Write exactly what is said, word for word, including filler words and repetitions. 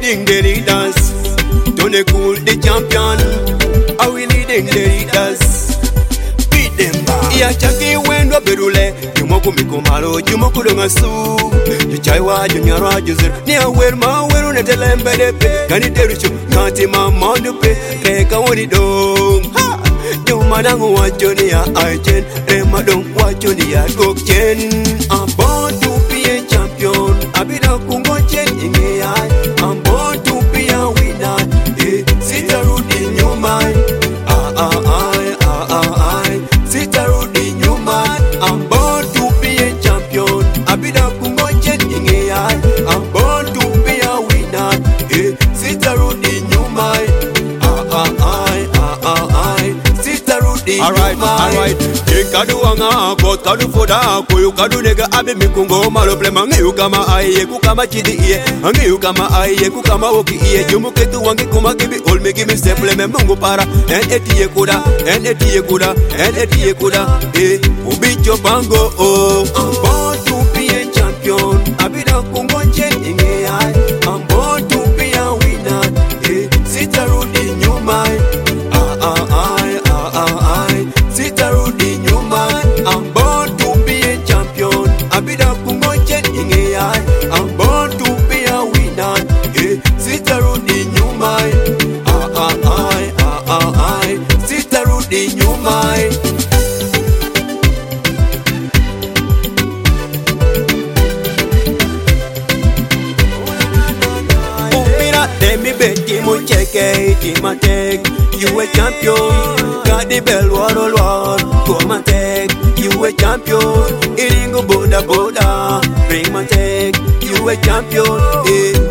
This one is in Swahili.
leading the leaders. Tony Cool the champion. Are we leading the leaders? Beat them back. Yeah, Chucky when we berule. Jumoku mikumalo, Jumoku dongasu. Juchaiwa junyara juzir. Nia werma weru netelembe depe. Kani teruchu kati mamandu pe. Reka woni dong. Ha! Jumanangu wachoni ya aichen. Rema dong wachoni ya gokchen. I'm born to be a champion. Abida kungochen inge ai. I'm born to be a winner. Eh, sita rudi nyuma. Ah ah ah ah ah ah. Sita rudi nyuma. I'm born to be a champion. Abida kungochen inge ai. I'm born to be a winner. Eh, sita rudi nyuma. Ah ah ah ah ah ah. Sita rudi nyuma. Alright, alright. Kadu wanga, but kadu foda, koyu kadu nega abe mikungo malo plema ngiu kama aiye kukama chidi iye, ngiu kama aiye kukama woki iye, jumu ketu wangi kuma kibi ol me give me step pleme mungu para, en etiye kuda, en etiye kuda, en etiye kuda, eh, ubicho bango oh. I'm born to be a champion, abida kungo chen inge ai, I'm born to be a winner, eh, sita rudi nyuma, ah ah ah ah ah ah, sita rudi nyuma. I'm born to be a champion. Abida kungochen inge ai. I'm born to be a winner. Eh, sita rudi nyuma. Ah ah ah ah ah ah. Sita rudi nyuma. Umira demi beti mo cheke timatek. You a champion. Got the bell wall wall. Come and take. You a champion. Iringo boda boda. Bring my take. You a champion. Eh.